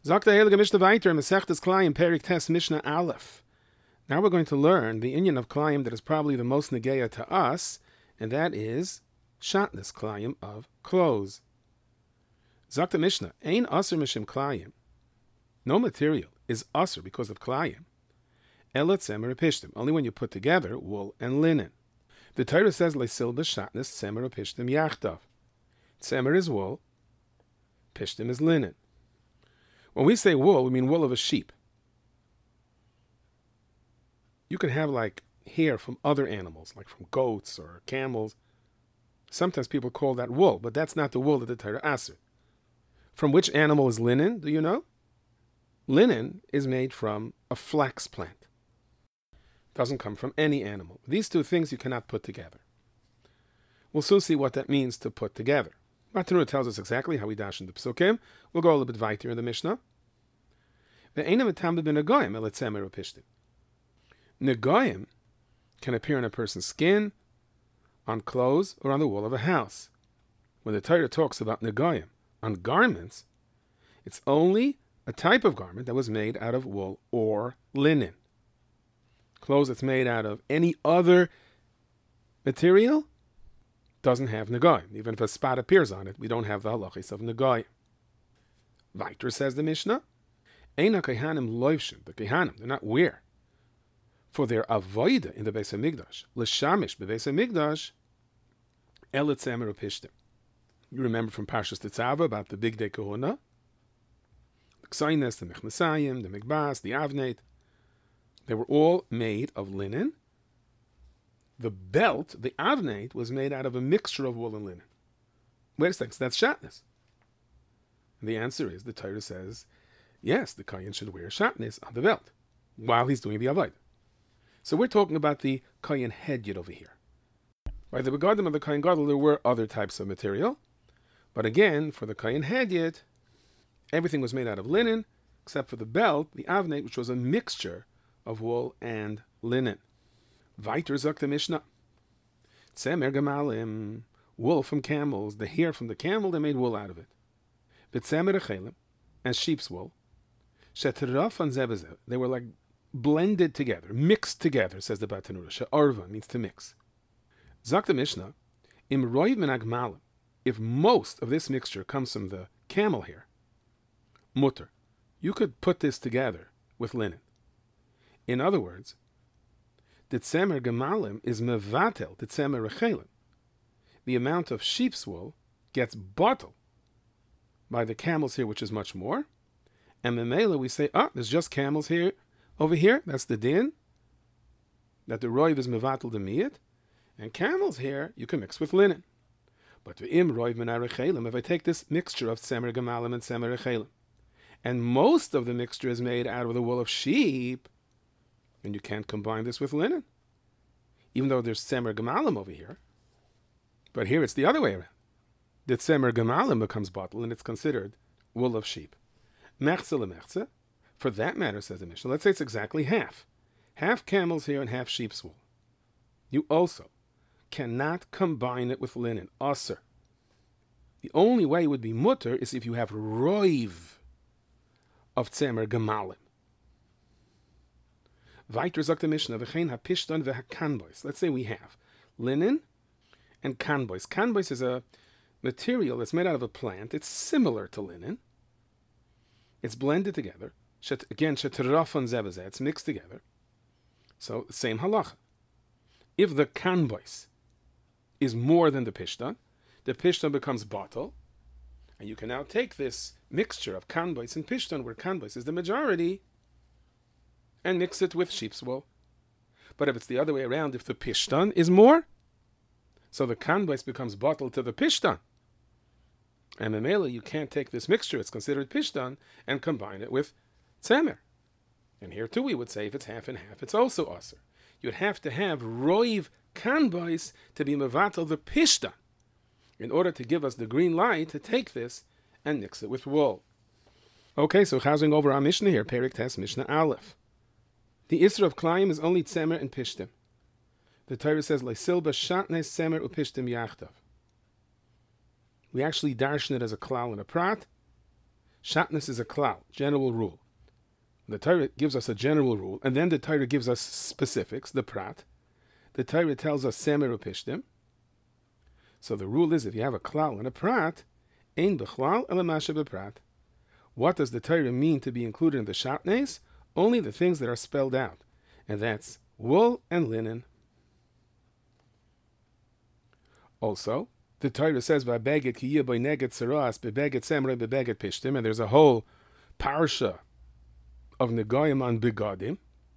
Sagt der Heilige Mishnah weiter, Masechtes Klayim, Perik Tes Mishnah Aleph. Now we're going to learn the inyan of Klayim that is probably the most negeya to us, and that is Shatnez Klayim of clothes. Sagt der Mishnah, Ein Aser Mishim Klayim. No material is Aser because of Klayim. Ela Tzemer Pishtim, only when you put together wool and linen. The Torah says, Leisil B'Shatnez Tzemer Pishtim Yachdav. Tzemer is wool, Pishtim is linen. When we say wool, we mean wool of a sheep. You can have like hair from other animals, like from goats or camels. Sometimes people call that wool, but that's not the wool that the Torah asks. From which animal is linen, do you know? Linen is made from a flax plant. It doesn't come from any animal. These two things you cannot put together. We'll soon see what that means to put together. Matanura tells us exactly how we dash in the Psukim. We'll go a little bit weiter in the Mishnah. Negoyim can appear on a person's skin, on clothes, or on the wall of a house. When the Torah talks about negoyim on garments, it's only a type of garment that was made out of wool or linen. Clothes that's made out of any other material doesn't have negoyim. Even if a spot appears on it, we don't have the halachis of negoyim. Weiter says the Mishnah, Eina kehanim loivshin, the kehanim, they're not wear. For their avoida in the Beis HaMikdash, l'shamish beBeis HaMikdash, elet tzemer upishtim. You remember from Parshas Tetzaveh about the Big Day Kahuna, the Ksaynes, the Mechnesayim, the Mikbas, the Avneit. They were all made of linen. The belt, the Avneit, was made out of a mixture of wool and linen. Wait a second, so that's Shatnez. And the answer is, the Torah says, yes, the Kohen should wear Shatnez on the belt while he's doing the Avodah. So we're talking about the Kohen Hedyot over here. By the Begadim of the Kohen Gadol, there were other types of material. But again, for the Kohen Hedyot, everything was made out of linen, except for the belt, the Avneit, which was a mixture of wool and linen. Weiter sagt the Mishnah. Tzemer gemalim, wool from camels, the hair from the camel, they made wool out of it. B'tzemer echelim, and sheep's wool. Sheterafan zebezeh, they were like blended together, mixed together, says the Batanura. She'arva means to mix. Sagt the Mishnah, im roiv min agmalim, if most of this mixture comes from the camel hair, mutter, you could put this together with linen. In other words, the tzemer gemalim is mevatel, the tzemer rechelim. The amount of sheep's wool gets bottled by the camel's hair, which is much more. And memela, we say, there's just camels here, over here. That's the din. That the roiv is mevatel the miyat. And camel's hair, you can mix with linen. But the im roiv min rechelim, if I take this mixture of tzemer gemalim and tzemer rechelim, and most of the mixture is made out of the wool of sheep, and you can't combine this with linen. Even though there's tzemer gemalim over here. But here it's the other way around. The tzemer gemalim becomes bottled, and it's considered wool of sheep. Mechze lemechze. For that matter, says the Mishnah, let's say it's exactly half. Half camel's hair and half sheep's wool. You also cannot combine it with linen. Aser. The only way it would be mutter is if you have roiv of tzemer gemalim. Weiter sagt the Mishnah, v'chein hapishtan v'hakanbois. Let's say we have linen and kanbois. Kanbois is a material that's made out of a plant. It's similar to linen. It's blended together. Again, sheterafan zebazeh. It's mixed together. So, same halacha. If the kanbois is more than the pishtan becomes bottle, and you can now take this mixture of kanbois and pishtan, where kanbois is the majority, and mix it with sheep's wool. But if it's the other way around, if the pishtan is more, so the kanbois becomes bottled to the pishtan. And memela, you can't take this mixture, it's considered pishtan, and combine it with tzemer. And here too we would say, if it's half and half, it's also aser. You'd have to have roiv kanbois to be mevatel the pishtan, in order to give us the green light to take this and mix it with wool. Okay, so chazing over our Mishnah here, Perik Tes Mishnah Aleph. The Isra of Klayim is only tzemer and pishtim. The Torah says, Leisil b'shatnez tzemer upishtim yachdav. We actually darshan it as a klal and a prat. Shatnez is a klal, general rule. The Torah gives us a general rule, and then the Torah gives us specifics, the prat. The Torah tells us semer upishtim. So the rule is, if you have a klal and a prat, ein bechlal elamasha beprat. What does the Torah mean to be included in the shatnez? Only the things that are spelled out, and that's wool and linen. Also, the Torah says, "Va'beged ki yeh b'neged saras, b'beged semrei, b'beged pishtim," and there's a whole parsha of Negayim on begadim.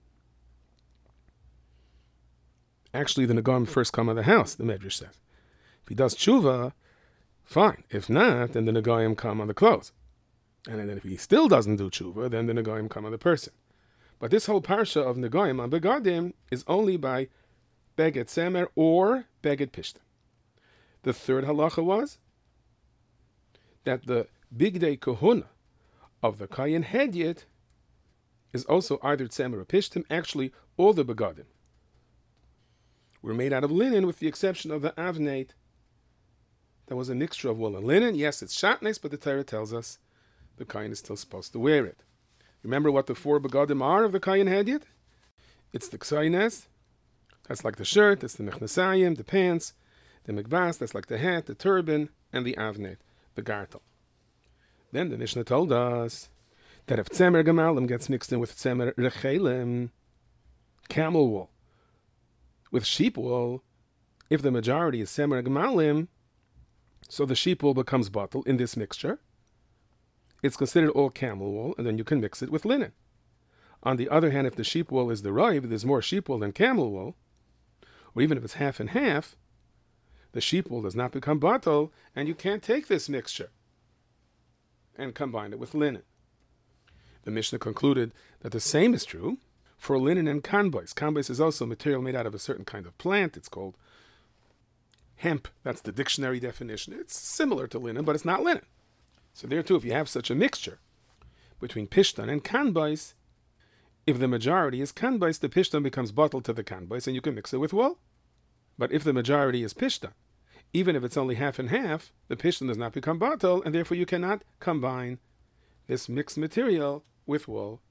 Actually, the Negayim first come on the house, the Medrash says. If he does tshuva, fine. If not, then the Negayim come on the clothes. And then if he still doesn't do tshuva, then the Negayim come on the person. But this whole parsha of Negayim on begadim is only by beged semer or beged pishtim. The third halacha was that the bigdei kahuna of the kayin hedyet is also either tzemer or pishtim. Actually, all the begadim were made out of linen, with the exception of the avnate. That was a mixture of wool and linen. Yes, it's shatnez, but the Torah tells us the kayin is still supposed to wear it. Remember what the four begadim are of the kayin hedyet? It's the ksaynes, that's like the shirt, that's the mechnasayim, the pants, the mikbas, that's like the hat, the turban, and the avnet, the gartel. Then the Mishnah told us that if tzemer gemalim gets mixed in with tzemer rechelim, camel wool, with sheep wool, if the majority is tzemer gemalim, so the sheep wool becomes batel in this mixture. It's considered all camel wool, and then you can mix it with linen. On the other hand, if the sheep wool is the roiv, there's more sheep wool than camel wool, or even if it's half and half, the sheep wool does not become batel, and you can't take this mixture and combine it with linen. The Mishnah concluded that the same is true for linen and kanbais. Kanbais is also material made out of a certain kind of plant. It's called hemp. That's the dictionary definition. It's similar to linen, but it's not linen. So there too, if you have such a mixture between pishtan and kanbais, if the majority is kanbais, the pishtan becomes batel to the kanbais, and you can mix it with wool. But if the majority is pishtan, even if it's only half and half, the pishtan does not become batel, and therefore you cannot combine this mixed material with wool